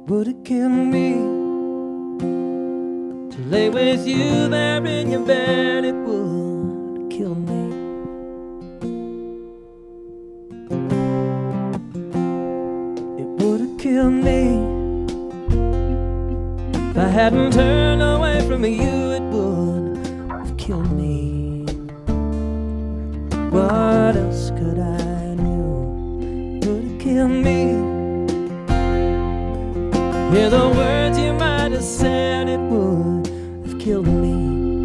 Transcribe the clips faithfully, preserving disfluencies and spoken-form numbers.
would have killed me. To lay with you there in your bed, it would have killed me. It would have killed me. If I hadn't turned away from you, it would have killed me. What else could I do? It would have killed me. Hear the words you might have said, it would have killed me.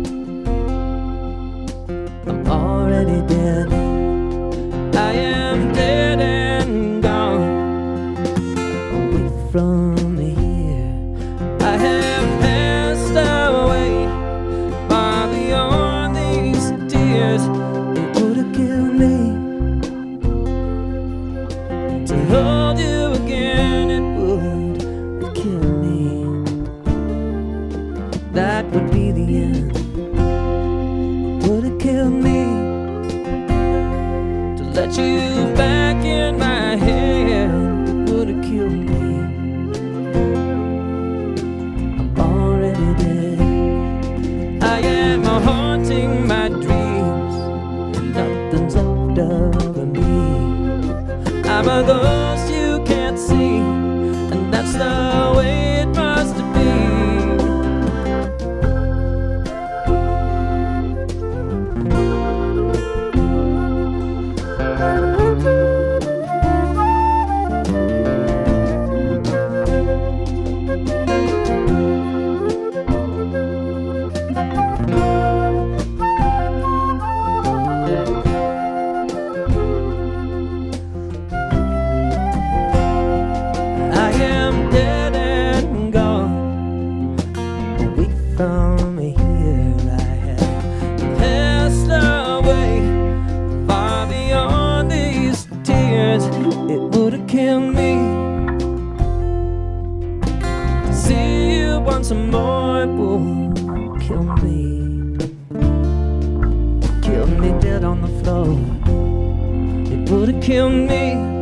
I'm already dead. I am dead and gone, away from here. I have passed away, far beyond these tears. It would have killed me to hold you again. It would kill me. That would be the end. Would have killed me to let you back in my hand. It would have killed me. I'm already dead. I am haunting my dreams. Nothing's left of me. I'm a ghost you can't see, and that's the way it must be. From here I have passed away, far beyond these tears. It would have killed me to see you once more. It would kill me, kill me dead on the floor. It would have killed me.